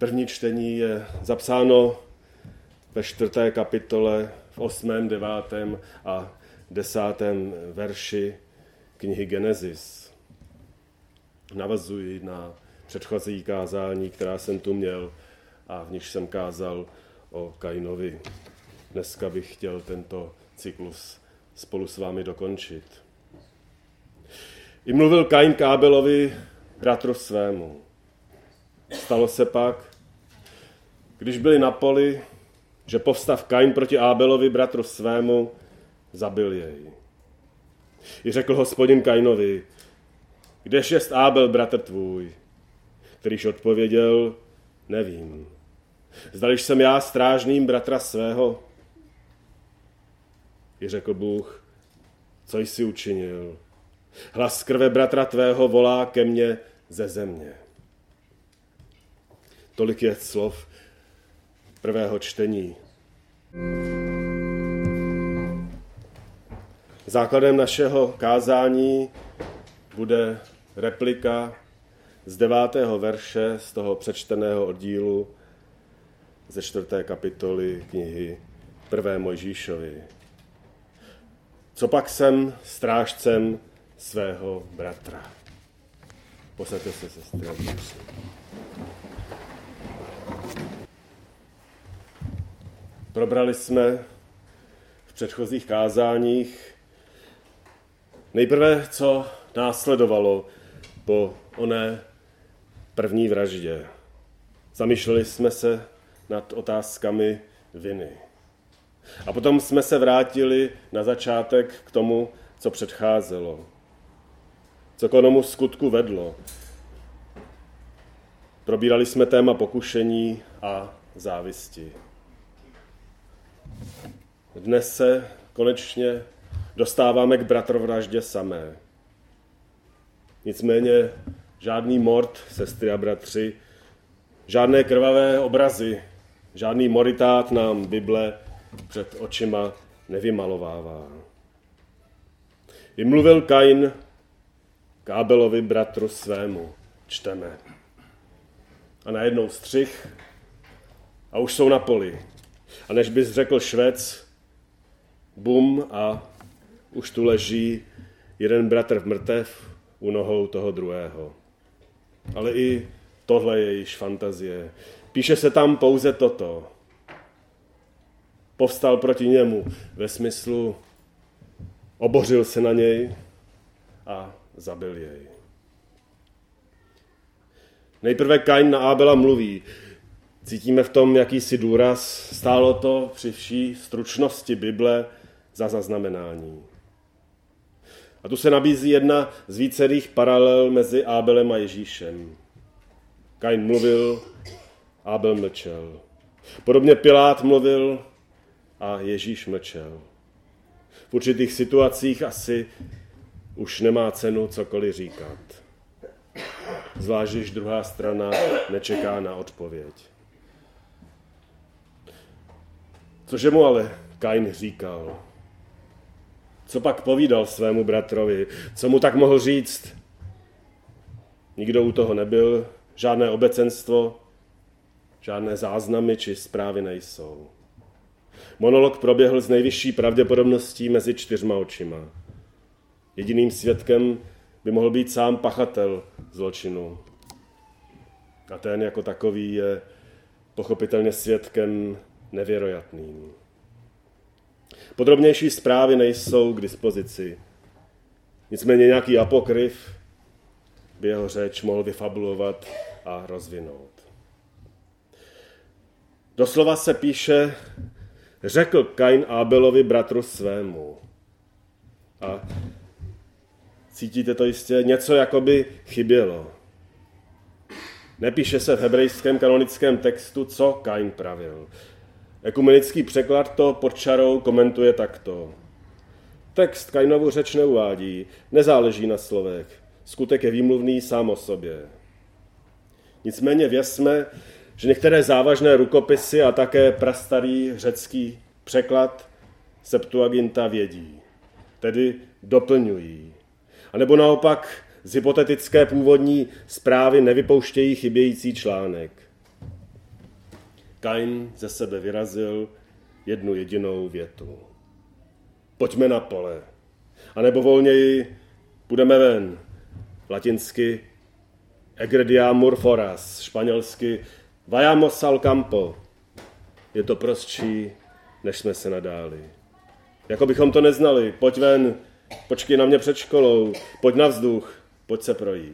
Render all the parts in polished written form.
První čtení je zapsáno ve 4. kapitole v 8., 9. a 10. verši knihy Genesis. Navazuji na předchozí kázání, která jsem tu měl a v níž jsem kázal o Kainovi. Dneska bych chtěl tento cyklus spolu s vámi dokončit. I mluvil Kain k Ábelovi, bratru svému. Stalo se pak, když byli na poli, že povstav Kain proti Ábelovi, bratru svému, zabil jej. I řekl Hospodin Kainovi, kdež jest Ábel, bratr tvůj? Kterýž odpověděl, nevím. Zdališ jsem já strážným bratra svého? I řekl Bůh, co jsi učinil? Hlas krve bratra tvého volá ke mně ze země. Tolik je slov prvého čtení. Základem našeho kázání bude replika z 9. verše z toho přečteného oddílu ze 4. kapitoly knihy 1. Mojžíšovi. Co pak jsem strážcem svého bratra? Posaďte se, sestry. Probrali jsme v předchozích kázáních nejprve, co následovalo po oné první vraždě. Zamýšleli jsme se nad otázkami viny. A potom jsme se vrátili na začátek k tomu, co předcházelo. Co k onomu skutku vedlo. Probírali jsme téma pokušení a závisti. Dnes se konečně dostáváme k bratrovraždě samé. Nicméně žádný mord, sestry a bratři, žádné krvavé obrazy, žádný moritát nám Bible před očima nevymalovává. I mluvil Kain k Ábelovi, bratru svému, čteme. A najednou střih a už jsou na poli. A než bys řekl švec, bum a už tu leží jeden bratr mrtev u nohou toho druhého. Ale i tohle je již fantazie. Píše se tam pouze toto. Povstal proti němu ve smyslu obořil se na něj a zabil jej. Nejprve Kain na Ábela mluví. Cítíme v tom jakýsi důraz. Stálo to při vší stručnosti Bible za zaznamenání. A tu se nabízí jedna z vícerých paralel mezi Ábelem a Ježíšem. Kain mluvil, Ábel mlčel. Podobně Pilát mluvil a Ježíš mlčel. V určitých situacích asi už nemá cenu cokoliv říkat. Zvlášť, když druhá strana nečeká na odpověď. Cože mu ale Kain říkal? Co pak povídal svému bratrovi? Co mu tak mohl říct? Nikdo u toho nebyl, žádné obecenstvo, žádné záznamy či zprávy nejsou. Monolog proběhl s nejvyšší pravděpodobností mezi 4 očima. Jediným svědkem by mohl být sám pachatel zločinu. A ten jako takový je pochopitelně svědkem nevěroятným. Podrobnější zprávy nejsou k dispozici. Nicméně nějaký apokryf by jeho řeč mohl vyfabulovat a rozvinout. Doslova se píše, řekl Kain Ábelovi, bratru svému. A cítíte to jistě, něco jakoby chybělo. Nepíše se v hebrejském kanonickém textu, co Kain pravil. Ekumenický překlad to pod čarou komentuje takto. Text Kainovu řeč neuvádí, nezáleží na slovech. Skutek je výmluvný sám o sobě. Nicméně vězme, že některé závažné rukopisy a také prastarý řecký překlad Septuaginta vědí, tedy doplňují. A nebo naopak z hypotetické původní zprávy nevypouštějí chybějící článek. Kain ze sebe vyrazil jednu jedinou větu. Pojďme na pole. A nebo volněji půjdeme ven. Latinsky egrediamur foras, španělsky vayamos al campo. Je to prostší, než jsme se nadáli. Jako bychom to neznali. Pojď ven, počkej na mě před školou, pojď na vzduch, pojď se projít.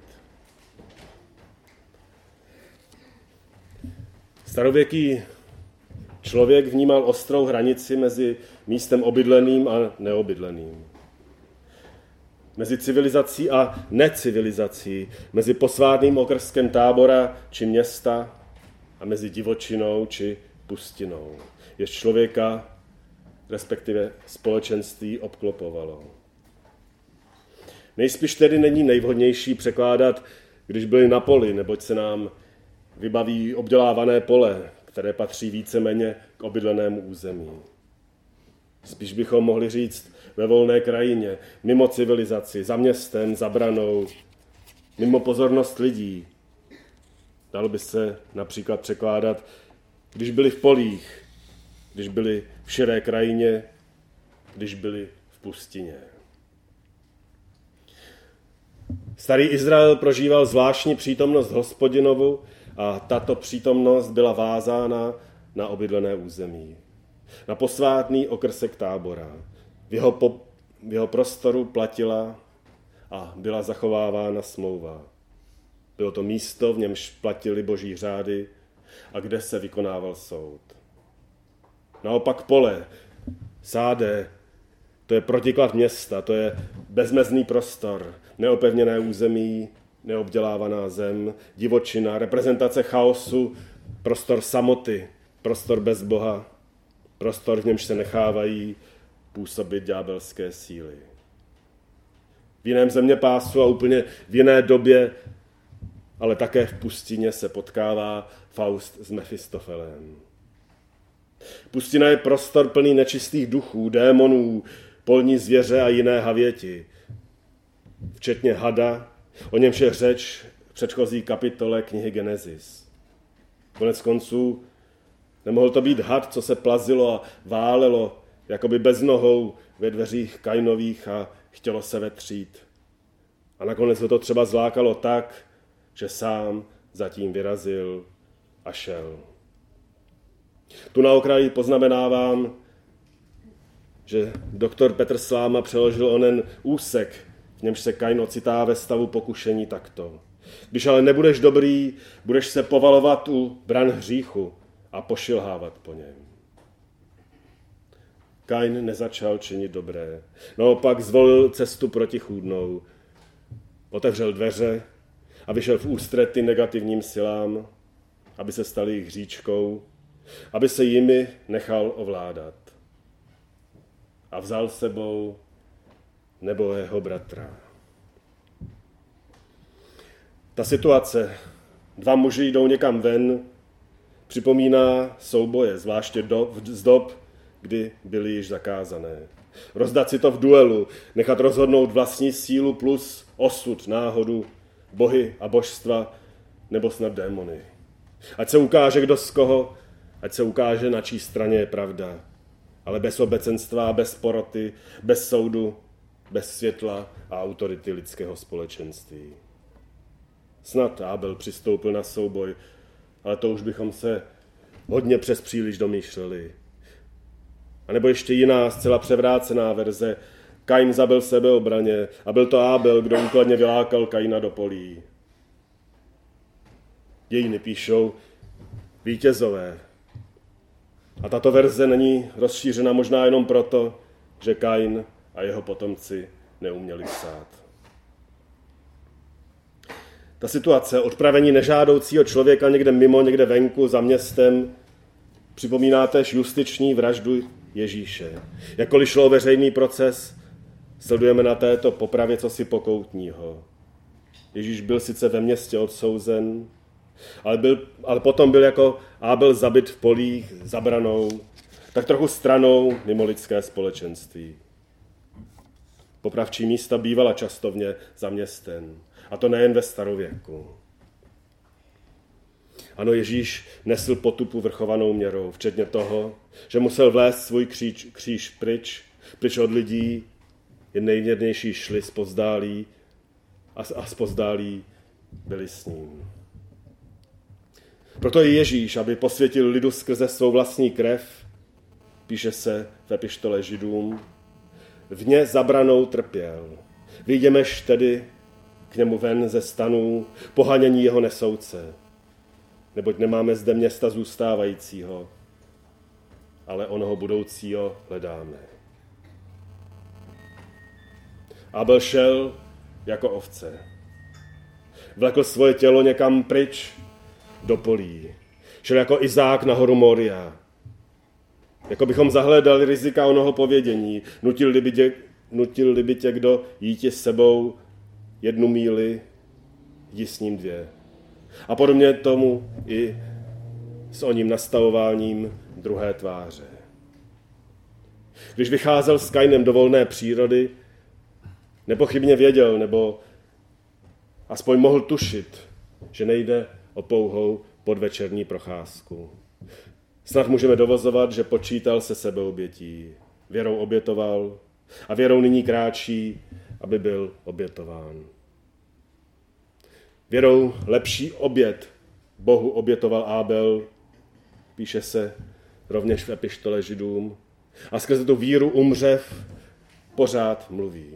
Starověký člověk vnímal ostrou hranici mezi místem obydleným a neobydleným. Mezi civilizací a necivilizací, mezi posvátným okrskem tábora či města a mezi divočinou či pustinou, jež člověka, respektive společenství, obklopovalo. Nejspíš tedy není nejvhodnější překládat, když byli na poli, neboť se nám vybaví obdělávané pole, které patří víceméně k obydlenému území. Spíš bychom mohli říct ve volné krajině, mimo civilizaci, za městem, za branou, mimo pozornost lidí. Dalo by se například překládat, když byli v polích, když byli v širé krajině, když byli v pustině. Starý Izrael prožíval zvláštní přítomnost Hospodinovu a tato přítomnost byla vázána na obydlené území. Na posvátný okrsek tábora. V jeho prostoru platila a byla zachovávána smlouva. Bylo to místo, v němž platily boží řády a kde se vykonával soud. Naopak pole, sáde, to je protiklad města, to je bezmezný prostor, neopevněné území, neobdělávaná zem, divočina, reprezentace chaosu, prostor samoty, prostor bez Boha, prostor, v němž se nechávají působit ďábelské síly. V jiném zeměpásu a úplně v jiné době, ale také v pustině se potkává Faust s Mefistofelem. Pustina je prostor plný nečistých duchů, démonů, polní zvěře a jiné havěti, včetně hada, o němž je řeč v předchozí kapitole knihy Genesis. Konec konců nemohl to být had, co se plazilo a válelo, jakoby bez nohou ve dveřích Kainových a chtělo se vetřít. A nakonec ho to třeba zlákalo tak, že sám zatím vyrazil a šel. Tu na okraji poznamenávám, že doktor Petr Sláma přeložil onen úsek, v němž se Kain ocitá ve stavu pokušení takto. Když ale nebudeš dobrý, budeš se povalovat u bran hříchu a pošilhávat po něm. Kain nezačal činit dobré, naopak zvolil cestu protichůdnou. Otevřel dveře a vyšel v ústrety negativním silám, aby se stal jejich hříčkou, aby se jimi nechal ovládat. A vzal sebou nebohého bratra. Ta situace, dva muži jdou někam ven, připomíná souboje, zvláště z dob, kdy byly již zakázané. Rozdat si to v duelu, nechat rozhodnout vlastní sílu plus osud, náhodu, bohy a božstva, nebo snad démony. Ať se ukáže, kdo z koho, ať se ukáže, na čí straně je pravda. Ale bez obecenstva, bez poroty, bez soudu, bez světla a autority lidského společenství. Snad Abel přistoupil na souboj, ale to už bychom se hodně přes příliš domýšleli. A nebo ještě jiná, zcela převrácená verze. Kain zabil sebeobraně a byl to Abel, kdo úkladně vylákal Kaina do polí. Dějiny píšou vítězové. A tato verze není rozšířena možná jenom proto, že Kain a jeho potomci neuměli psát. Ta situace odpravení nežádoucího člověka někde mimo, někde venku, za městem, připomíná též justiční vraždu Ježíše. Jakkoliv šlo o veřejný proces, sledujeme na této popravě cosi pokoutního. Ježíš byl sice ve městě odsouzen, ale potom byl jako Abel zabit v polích, za branou, tak trochu stranou mimo lidské společenství. Popravčí místa bývala častovně za městem, a to nejen ve starověku. Ano, Ježíš nesl potupu vrchovanou měrou, včetně toho, že musel vlézt svůj kříž pryč od lidí, jen nejvěrnější šli zpovzdálí a zpovzdálí byli s ním. Proto i Ježíš, aby posvětil lidu skrze svou vlastní krev, píše se v epištole Židům, v ně zabranou trpěl. Vyjdemeš tedy k němu ven ze stanů, pohanění jeho nesouce, neboť nemáme zde města zůstávajícího, ale onoho budoucího hledáme. Abel šel jako ovce. Vlekl svoje tělo někam pryč do polí. Šel jako Izák na horu Moria. Jako bychom zahledali rizika onoho povědění. Nutil by tě kdo jít s sebou 1 míli, jdi s ním 2. A podobně tomu i s oním nastavováním druhé tváře. Když vycházel s Kainem do volné přírody, nepochybně věděl, nebo aspoň mohl tušit, že nejde o pouhou podvečerní procházku. Snad můžeme dovozovat, že počítal se sebeobětí. Věrou obětoval a věrou nyní kráčí, aby byl obětován. Věrou lepší obět Bohu obětoval Abel, píše se rovněž v epištole Židům, a skrze tu víru umřev pořád mluví.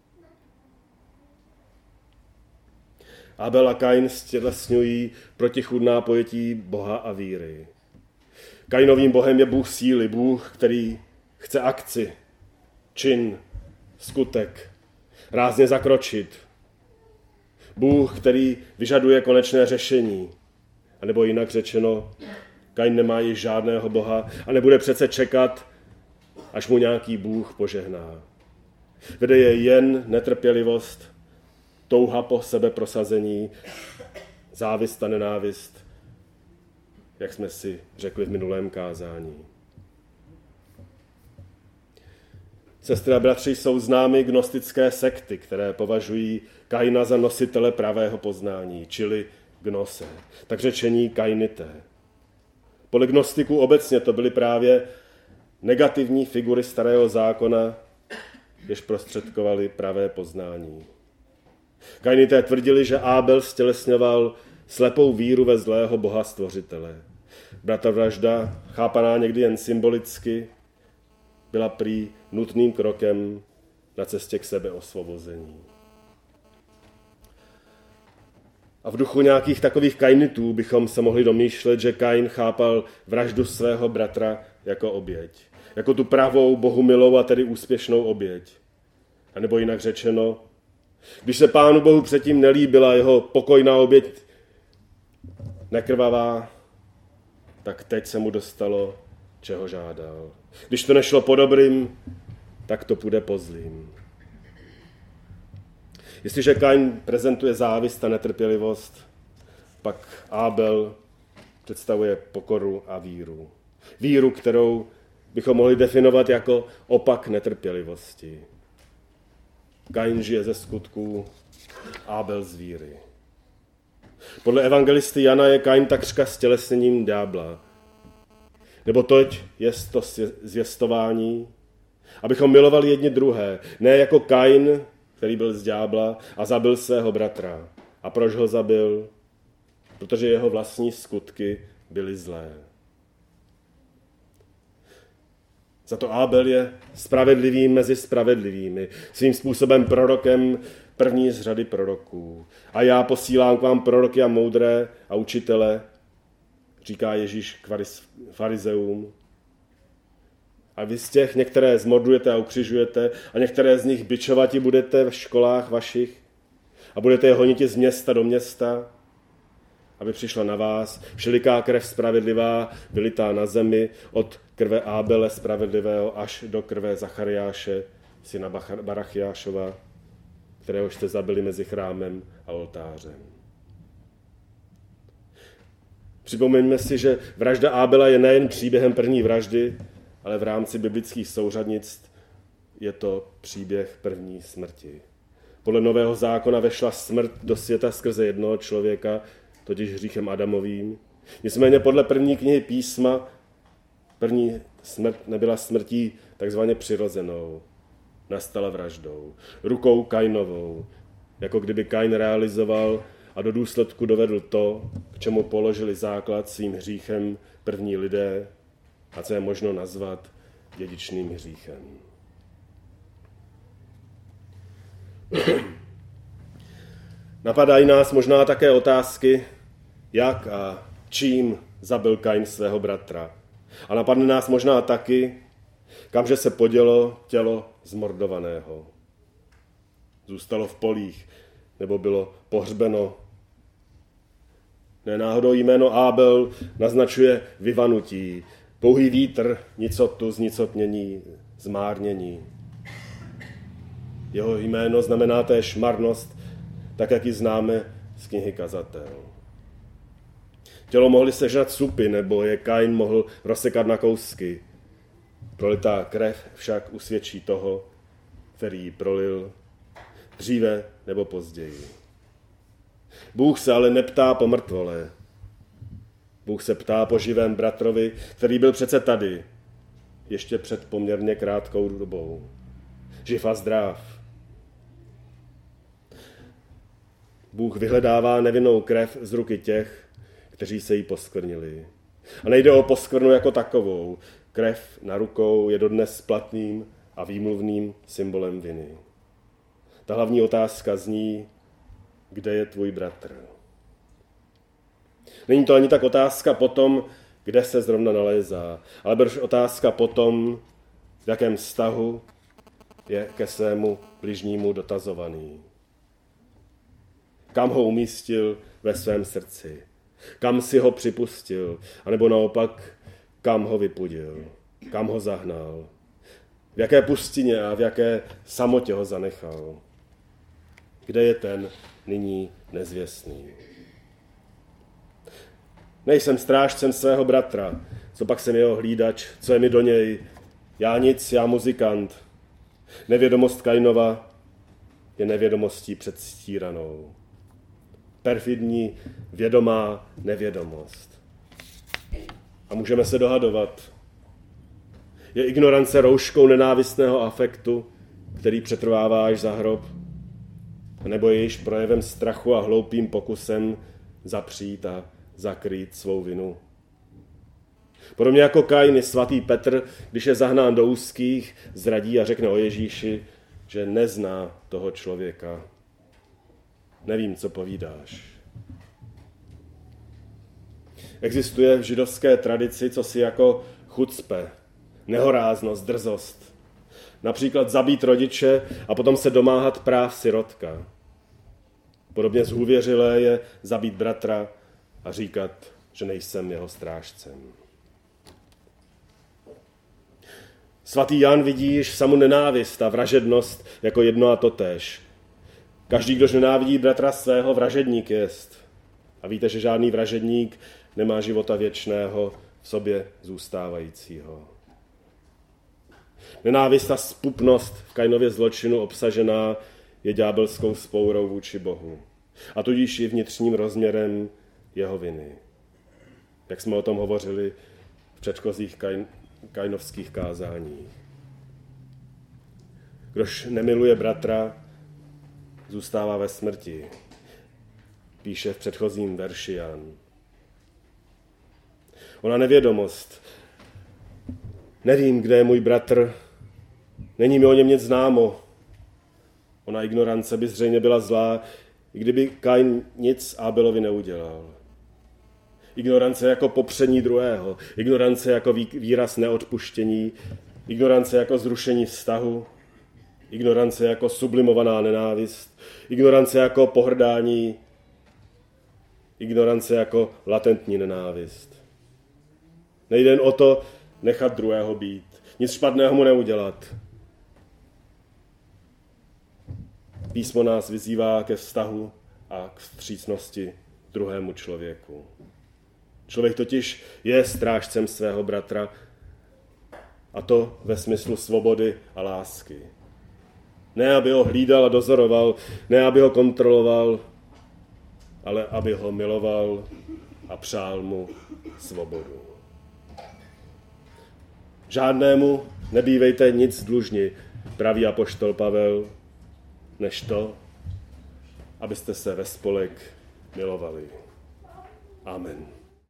Abel a Kain stělesňují protichůdná pojetí Boha a víry. Kainovým bohem je Bůh síly, Bůh, který chce akci, čin, skutek, rázně zakročit. Bůh, který vyžaduje konečné řešení. A nebo jinak řečeno, Kain nemá již žádného boha a nebude přece čekat, až mu nějaký Bůh požehná. Vede je jen netrpělivost, touha po sebeprosazení, závist a nenávist, jak jsme si řekli v minulém kázání. Sestry a bratři, jsou známy gnostické sekty, které považují Kaina za nositele pravého poznání, čili gnose, tak řečení kainité. Podle gnostiků obecně to byly právě negativní figury starého zákona, jež prostředkovali pravé poznání. Kainité tvrdili, že Abel stělesňoval slepou víru ve zlého Boha stvořitele. Bratrovražda, chápaná někdy jen symbolicky, byla prý nutným krokem na cestě k sebeosvobození. A v duchu nějakých takových kainitů bychom se mohli domýšlet, že Kain chápal vraždu svého bratra jako oběť. Jako tu pravou, Bohu milou a tedy úspěšnou oběť. A nebo jinak řečeno, když se Pánu Bohu předtím nelíbila jeho pokojná oběť nekrvavá, tak teď se mu dostalo, čeho žádal. Když to nešlo po dobrým, tak to půjde po zlým. Jestliže Kain prezentuje závist a netrpělivost, pak Abel představuje pokoru a víru. Víru, kterou bychom mohli definovat jako opak netrpělivosti. Kain žije ze skutků, Abel z víry. Podle evangelisty Jana je Kain takřka stělesněním ďábla. Nebo toť je to zvěstování, abychom milovali jedni druhé, ne jako Kain, který byl z ďábla a zabil svého bratra. A proč ho zabil? Protože jeho vlastní skutky byly zlé. Za to Abel je spravedlivým mezi spravedlivými, svým způsobem prorokem první z řady proroků. A já posílám k vám proroky a moudré a učitele, říká Ježíš k farizeům. A vy z těch některé zmordujete a ukřižujete a některé z nich bičovati budete v školách vašich a budete je honiti z města do města, aby přišla na vás všeliká krev spravedlivá, vylitá na zemi, od krve Ábele spravedlivého až do krve Zachariáše, syna Barachiášova, kterého jste zabili mezi chrámem a oltářem. Připomeňme si, že vražda Ábela je nejen příběhem první vraždy, ale v rámci biblických souřadnictv je to příběh první smrti. Podle Nového zákona vešla smrt do světa skrze jednoho člověka, totiž hříchem Adamovým. Nicméně podle první knihy písma první smrt nebyla smrtí takzvaně přirozenou. Nastala vraždou, rukou Kainovou, jako kdyby Kain realizoval a do důsledku dovedl to, k čemu položili základ svým hříchem první lidé a co je možno nazvat dědičným hříchem. Napadají nás možná také otázky, jak a čím zabil Kain svého bratra. A napadne nás možná taky, kamže se podělo tělo zmordovaného. Zůstalo v polích, nebo bylo pohřbeno. Nenáhodou jméno Ábel naznačuje vyvanutí, pouhý vítr, nicotu, znicotnění, zmárnění. Jeho jméno znamená též marnost, tak jak ji známe z knihy Kazatel. Tělo mohly sežrat supy, nebo je Kain mohl rozsekat na kousky. Prolitá krev však usvědčí toho, který ji prolil, dříve nebo později. Bůh se ale neptá po mrtvole. Bůh se ptá po živém bratrovi, který byl přece tady, ještě před poměrně krátkou dobou. Živ a zdrav. Bůh vyhledává nevinnou krev z ruky těch, kteří se jí poskvrnili. A nejde o poskvrnu jako takovou. Krev na rukou je dodnes platným a výmluvným symbolem viny. Ta hlavní otázka zní, kde je tvůj bratr? Není to ani tak otázka po tom, kde se zrovna nalézá, ale brž otázka po tom, v jakém vztahu je ke svému bližnímu dotazovaný. Kam ho umístil ve svém srdci? Kam si ho připustil? A nebo naopak, kam ho vypudil? Kam ho zahnal? V jaké pustině a v jaké samotě ho zanechal? Kde je ten nyní nezvěstný? Nejsem strážcem svého bratra, co pak jsem jeho hlídač, co je mi do něj? Já nic, já muzikant. Nevědomost Kainova je nevědomostí předstíranou. Perfidní, vědomá nevědomost. A můžeme se dohadovat. Je ignorance rouškou nenávistného afektu, který přetrvává až za hrob, nebo je již projevem strachu a hloupým pokusem zapřít a zakrýt svou vinu. Podobně jako Kain je svatý Petr, když je zahnán do úzkých, zradí a řekne o Ježíši, že nezná toho člověka. Nevím, co povídáš. Existuje v židovské tradici cosi jako chucpe, nehoráznost, drzost. Například zabít rodiče a potom se domáhat práv sirotka. Podobně zhůvěřilé je zabít bratra a říkat, že nejsem jeho strážcem. Svatý Jan vidí již samu nenávist a vražednost jako jedno a totéž. Každý, kdož nenávidí bratra svého, vražedník jest. A víte, že žádný vražedník nemá života věčného v sobě zůstávajícího. Nenávist a zpupnost v Kainově zločinu obsažená je ďábelskou vzpourou vůči Bohu. A tudíž i vnitřním rozměrem jeho viny. Jak jsme o tom hovořili v předchozích kainovských kázáních. Kdož nemiluje bratra, zůstává ve smrti. Píše v předchozím verši Jan. Ona nevědomost. Nevím, kde je můj bratr. Není mi o něm nic známo. Ona ignorance by zřejmě byla zlá, i kdyby Kain nic Ábelovi neudělal. Ignorance jako popření druhého. Ignorance jako výraz neodpuštění. Ignorance jako zrušení vztahu. Ignorance jako sublimovaná nenávist. Ignorance jako pohrdání. Ignorance jako latentní nenávist. Nejde jen o to nechat druhého být. Nic špatného mu neudělat. Písmo nás vyzývá ke vztahu a k vstřícnosti druhému člověku. Člověk totiž je strážcem svého bratra, a to ve smyslu svobody a lásky. Ne, aby ho hlídal a dozoroval, ne, aby ho kontroloval, ale aby ho miloval a přál mu svobodu. Žádnému nebývejte nic dlužni, praví apoštol Pavel, než to, abyste se ve spolek milovali. Amen.